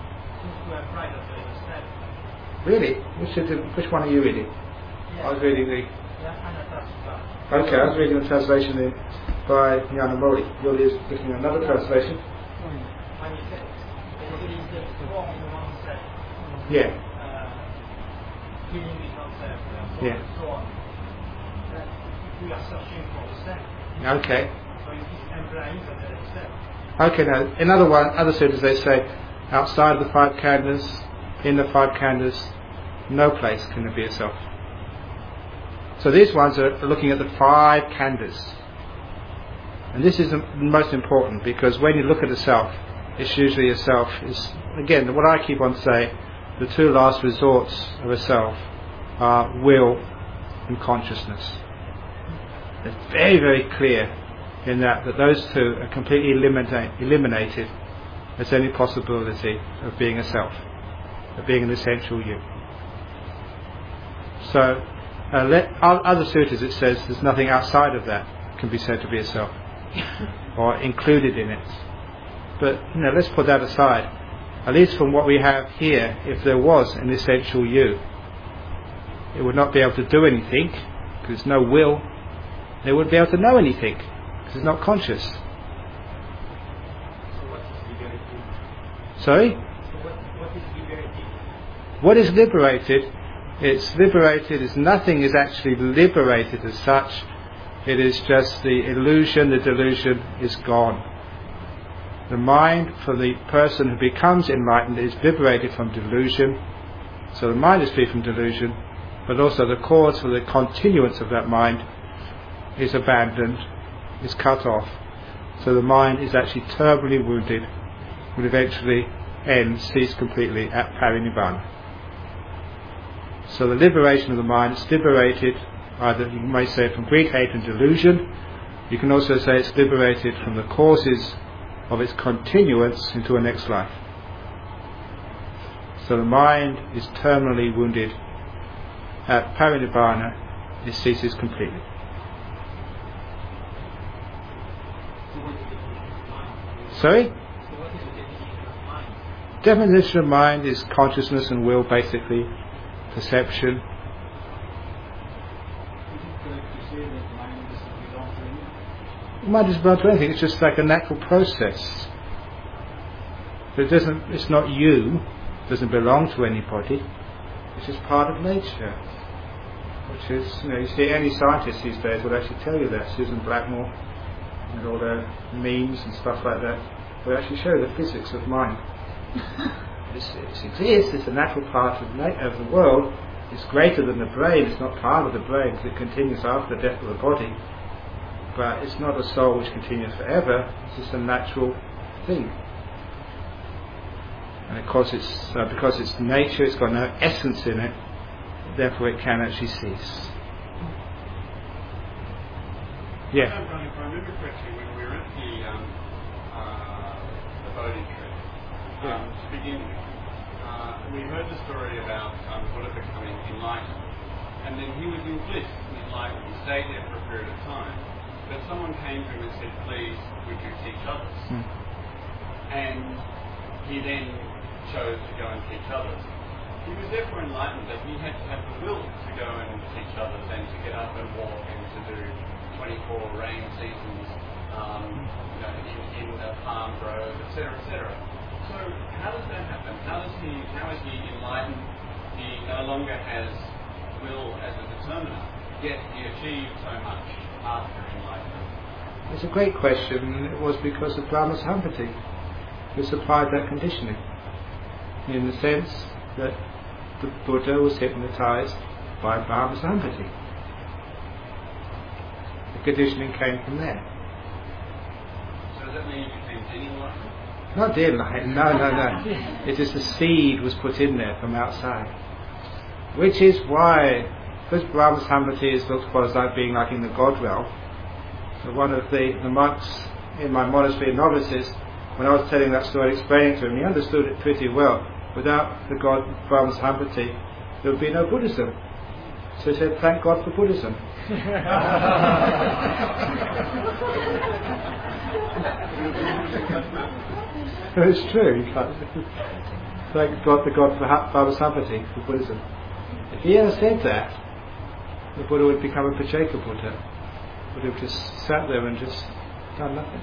Really? Which one are you reading? I was reading the... Okay, I was reading the translation by Nyanamori. You're looking at another translation? Yeah. Yeah. Okay. Okay, now, in other sutras they say, outside the five khandhas, in the five khandhas, no place can there be a self. So these ones are looking at the five khandhas. And this is the most important, because when you look at a self, it's usually a self is, again, what I keep on saying, the two last resorts of a self are will and consciousness. It's very, very clear in that those two are completely eliminated as any possibility of being a self, of being an essential you. So, other sutras it says there's nothing outside of that can be said to be a self, or included in it. But let's put that aside. At least from what we have here, if there was an essential you, it would not be able to do anything because there's no will. It wouldn't be able to know anything because it's not conscious. So what is liberated? Sorry? So what is liberated? What is liberated? It's liberated as nothing is actually liberated as such. It is just the illusion, the delusion is gone. The mind for the person who becomes enlightened is liberated from delusion. So the mind is free from delusion, but also the cause for the continuance of that mind is abandoned, is cut off. So the mind is actually terminally wounded, will eventually cease completely at parinibbana. So the liberation of the mind is liberated, either you may say from greed, hate and delusion. You can also say it's liberated from the causes of its continuance into a next life. So the mind is terminally wounded. At parinibbana, it ceases completely. Sorry? So what is the definition of mind? Definition of mind is consciousness and will, basically, perception. Is it correct to say that mind doesn't belong to anything? Mind doesn't belong to anything, it's just like a natural process. It's not you, it doesn't belong to anybody. It's just part of nature. Which is, you see, any scientist these days would actually tell you that. Susan Blackmore and all their memes and stuff like that will actually show the physics of mind. It exists. It's a natural part of the world. It's greater than the brain. It's not part of the brain because it continues after the death of the body. But it's not a soul which continues forever. It's just a natural thing. And of course, because it's nature, it's got no essence in it. Therefore, it can actually cease. Yeah. If I remember correctly, when we were at the Bodhi tree, to begin with, we heard the story about Buddha becoming enlightened, and then he was in bliss and enlightened. He stayed there for a period of time, but someone came to him and said, "Please, would you teach others?" And he then chose to go and teach others. He was therefore enlightened that he had to have the will to go and teach others and to get up and walk and to do 24 rain seasons in the palm grove, etc., etc. So how does that happen? How is he enlightened? He no longer has will as a determiner, yet he achieved so much after enlightenment. It's a great question, and it was because of Brahma Sampati, who supplied that conditioning, in the sense that the Buddha was hypnotized by Brahma Sampati. The conditioning came from there. So does that mean you became enlightened? Not the enlightened, no. It is the seed was put in there from outside. Which is why, because Brahma Sampati is looked upon as like being like in the God realm, so one of the monks in my monastery novices, when I was telling that story, explaining to him, he understood it pretty well. Without the God Brahma Sampati, there would be no Buddhism. So he said, thank God for Buddhism. It's true. You can't thank God for Brahma Sampati for Buddhism. If he ever said that, the Buddha would become a Pacceka Buddha. Would have just sat there and just done nothing.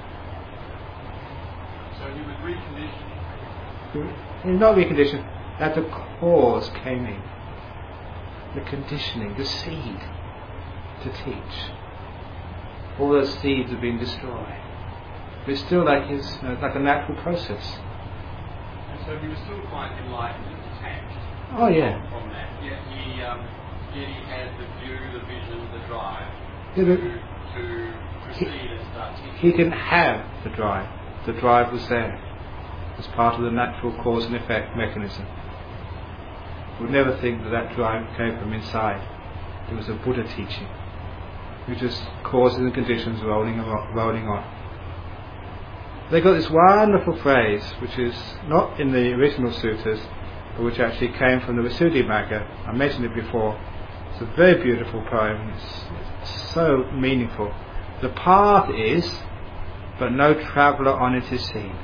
So he was reconditioned. He's not reconditioned. That the cause came in. The conditioning, the seed to teach. All those seeds have been destroyed. But it's still like like a natural process. And so he was still quite enlightened and detached. Oh yeah. From that. Yet he had the view, the vision, the drive to proceed and start teaching. He didn't have the drive. The drive was there. As part of the natural cause and effect mechanism. We would never think that drive came from inside. It was a Buddha teaching. It was just causes and conditions rolling on. They got this wonderful phrase, which is not in the original suttas, but which actually came from the Visuddhimagga. I mentioned it before. It's a very beautiful poem. It's so meaningful. The path is, but no traveller on it is seen.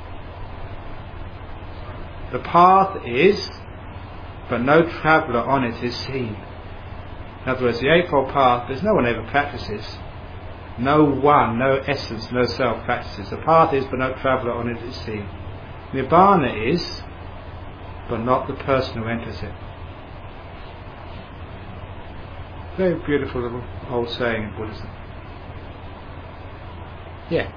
The path is, but no traveller on it is seen. In other words, the Eightfold Path, there's no one ever practices. No one, no essence, no self practices. The path is, but no traveller on it is seen. Nibbana is, but not the person who enters it. Very beautiful little old saying in Buddhism. Yeah.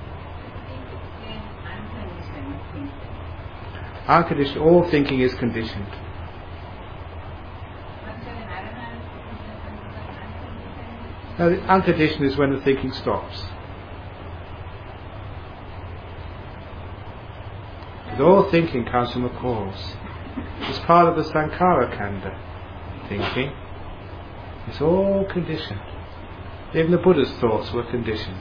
Unconditioned, all thinking is conditioned. Now, the unconditioned is when the thinking stops. Because all thinking comes from a cause. It's part of the Sankhara Kanda thinking. It's all conditioned. Even the Buddha's thoughts were conditioned.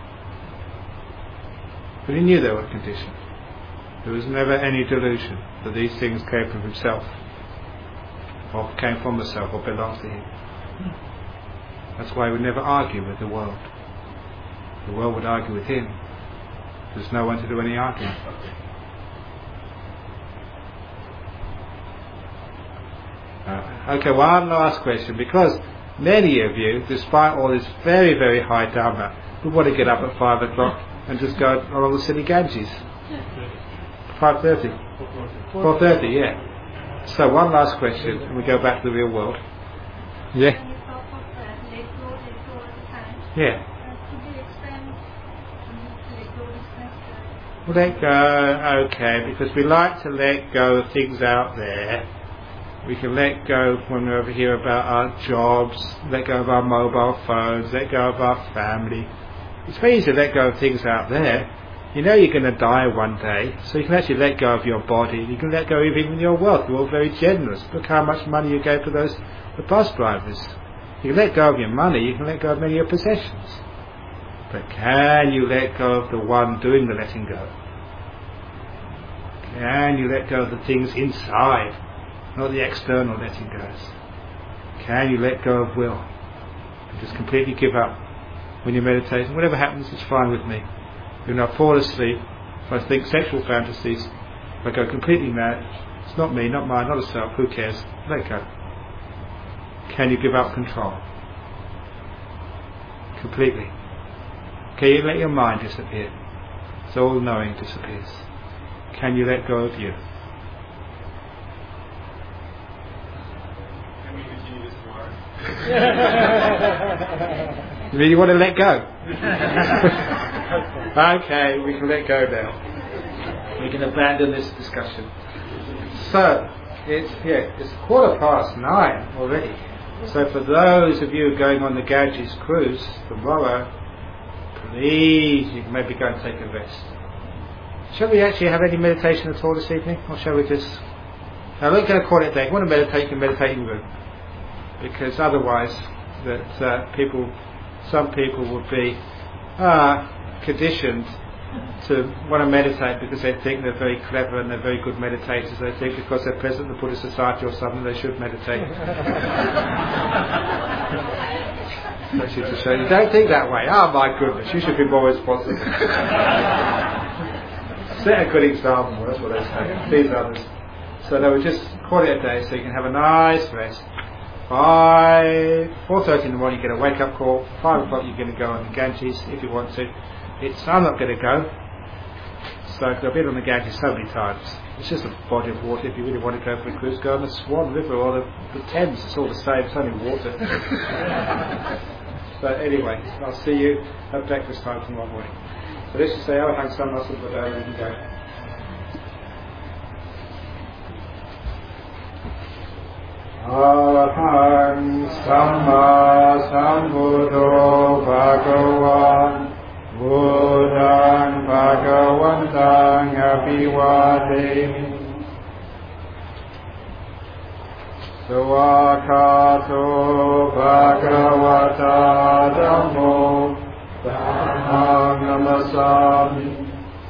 But he knew they were conditioned. There was never any delusion that these things came from himself, or came from himself, or belonged to him. That's why he would never argue with the world. The world would argue with him. There's no one to do any arguing. Okay, one last question. Because many of you, despite all this very, very high Dhamma, would want to get up at 5 o'clock and just go along the city Ganges. 5:30. 4:30, yeah. So one last question, and we go back to the real world. Yeah. When you talk of let go all the time, Yeah. could you expand let go this necessary? Let go, okay, because we like to let go of things out there. We can let go when we're over here about our jobs, let go of our mobile phones, let go of our family. It's very easy to let go of things out there. You know you're going to die one day, so you can actually let go of your body. You can let go of even your wealth. You're all very generous. Look how much money you gave to the bus drivers. You can let go of your money, you can let go of many of your possessions. But can you let go of the one doing the letting go? Can you let go of the things inside, not the external letting goes? Can you let go of will? And just completely give up when you're meditating. Whatever happens is fine with me. When I fall asleep, if I think sexual fantasies, if I go completely mad, it's not me, not mine, not a self, who cares? Let go. Can you give up control? Completely. Can you let your mind disappear? So all knowing disappears. Can you let go of you? Can we continue this tomorrow? You really want to let go? Okay, we can let go now. We can abandon this discussion. So, it's 9:15 already. So for those of you going on the Ganges cruise tomorrow, please, you can maybe go and take a rest. Shall we actually have any meditation at all this evening? Or shall we just... Now we're going to call it a day. If you want to meditate, you can meditate in the room. Because otherwise, some people will be conditioned to want to meditate because they think they're very clever and they're very good meditators. They think because they're president of the Buddhist Society or something, they should meditate. That's to show you. Don't think that way. Oh my goodness, you should be more responsible. Set a good example, that's what they say. Please others. So they would just call it a day so you can have a nice rest. By 4:30 in the morning you get a wake up call. 5 o'clock you're going to go on the Ganges if you want to. I'm not going to go. So I've been on the Ganges so many times. It's just a body of water. If you really want to go for a cruise, go on the Swan River or the Thames. It's all the same. It's only water. So anyway, I'll see you at breakfast time tomorrow morning. So let's just say, Arahant Samma Sambuddhaya, and go. Arahant Samma Sambuddho Bhagavan Buddhaṃ Bhagavantaṃ Abhivādemi Suvakato Bhagavata Dhammo Dhammam Namasami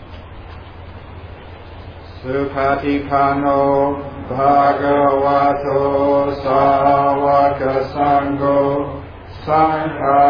Supatipano Bhagavato Sāvaka Sangho Saṅghā